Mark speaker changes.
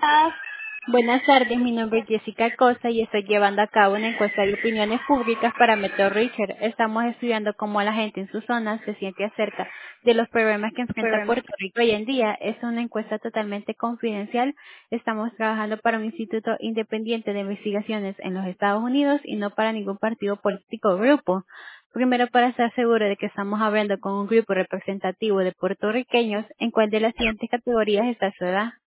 Speaker 1: días.
Speaker 2: Buenas tardes, mi nombre es Jessica Costa y estoy llevando a cabo una encuesta de opiniones públicas para Metro Richard. Estamos estudiando cómo la gente en su zona se siente acerca de los problemas que enfrenta Puerto Rico hoy en día. Es una encuesta totalmente confidencial. Estamos trabajando para un instituto independiente de investigaciones en los Estados Unidos y no para ningún partido político o grupo. Primero, para estar seguro de que estamos hablando con un grupo representativo de puertorriqueños, ¿en cuál de las siguientes categorías está su edad?